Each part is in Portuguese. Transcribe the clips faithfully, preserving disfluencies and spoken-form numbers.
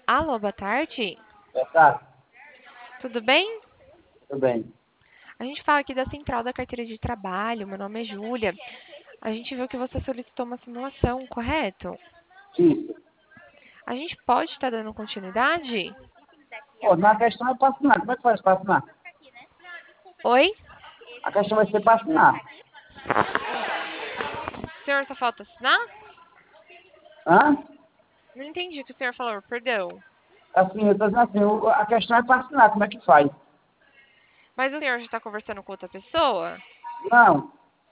Alô, boa tarde. É, tá, Tudo bem? tudo bem. A gente fala aqui da Central da Carteira de Trabalho. Meu nome é Júlia. A gente viu que você solicitou uma simulação, correto? Isso. A gente pode estar dando continuidade? Pô, na questão é para assinar. Como é que faz para assinar? Oi? A questão vai ser para assinar. O senhor só falta assinar? Hã? Não entendi o que o senhor falou, perdão. Assim, eu estou dizendo assim, o- a questão é para assinar. Como é que faz? Mas o senhor já está conversando com outra pessoa? Não.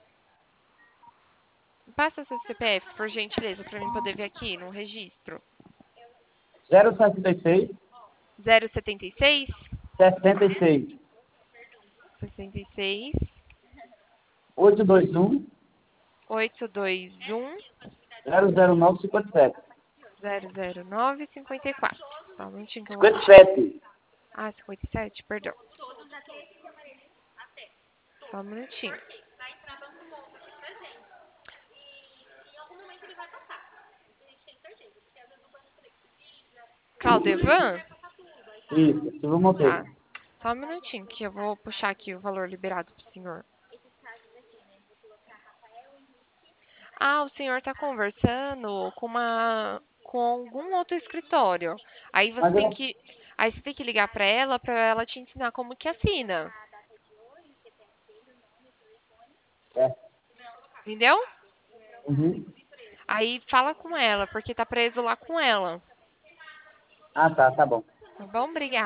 Passa seu C P F, por gentileza, para mim poder ver aqui no registro. zero sessenta e seis, zero setenta e seis, sessenta e seis, sessenta e seis, oitocentos e vinte e um, oitocentos e vinte e um, zero zero nove, cinquenta e sete. zero zero nove, cinquenta e quatro. Só um minutinho que eu vou cinquenta e puxar. sete. Ah, cinquenta e sete, perdão. Só um minutinho. Caldevan? Isso, Silvio Tá. Monteiro. Só um minutinho que eu vou puxar aqui o valor liberado pro senhor. Ah, o senhor tá conversando com uma com algum outro escritório. Aí você Mas eu tem não... que aí você tem que ligar pra ela pra ela te ensinar como que assina. É. Entendeu? Uhum. Aí fala com ela, porque tá preso lá com ela. Ah, tá, tá bom. Tá bom? Obrigada.